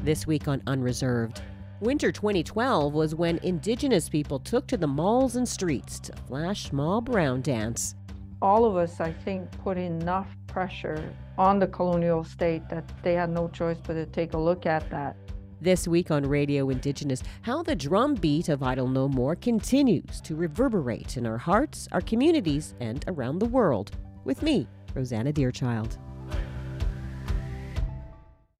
This week on Unreserved. Winter 2012 was when Indigenous people took to the malls and streets to flash small brown dance. All of us, I think, put enough pressure on the colonial state that they had no choice but to take a look at that. This week on Radio Indigenous, how the drumbeat of Idle No More continues to reverberate in our hearts, our communities, and around the world. With me, Rosanna Deerchild.